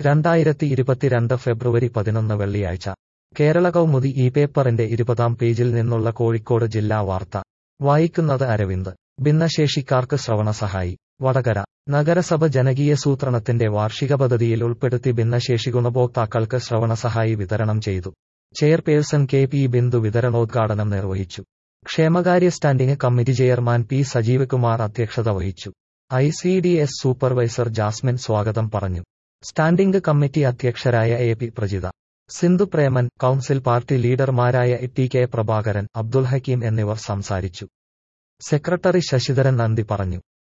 2022 ഫെബ്രുവരി 11 വെള്ളിയാഴ്ച കേരള കൗമുദി ഈ പേപ്പറിന്റെ 20-ാം പേജിൽ നിന്നുള്ള കോഴിക്കോട് ജില്ലാ വാർത്ത വായിക്കുന്നത് അരവിന്ദ്. ഭിന്നശേഷിക്കാർക്ക് ശ്രവണ സഹായി വടകര. നഗരസഭ ജനകീയസൂത്രണത്തിന്റെ വാർഷിക പദ്ധതിയിൽ ഉൾപ്പെടുത്തി ഭിന്നശേഷി ഗുണഭോക്താക്കൾക്ക് ശ്രവണ സഹായി വിതരണം ചെയ്തു. ചെയർപേഴ്സൺ കെ പി ബിന്ദു വിതരണോദ്ഘാടനം നിർവഹിച്ചു. ക്ഷേമകാര്യ standing committee chairman P Sajeev Kumar അധ്യക്ഷത വഹിച്ചു. ICDS സൂപ്പർവൈസർ ജാസ്മിൻ സ്വാഗതം പറഞ്ഞു. സ്റ്റാൻഡിംഗ് കമ്മിറ്റി അധ്യക്ഷരായ A P Prajitha, Sindhu Preman, council party ലീഡർമാരായ ടി കെ പ്രഭാകരൻ, അബ്ദുൽ ഹക്കീം എന്നിവർ സംസാരിച്ചു. സെക്രട്ടറി ശശിധരൻ നന്ദി പറഞ്ഞു.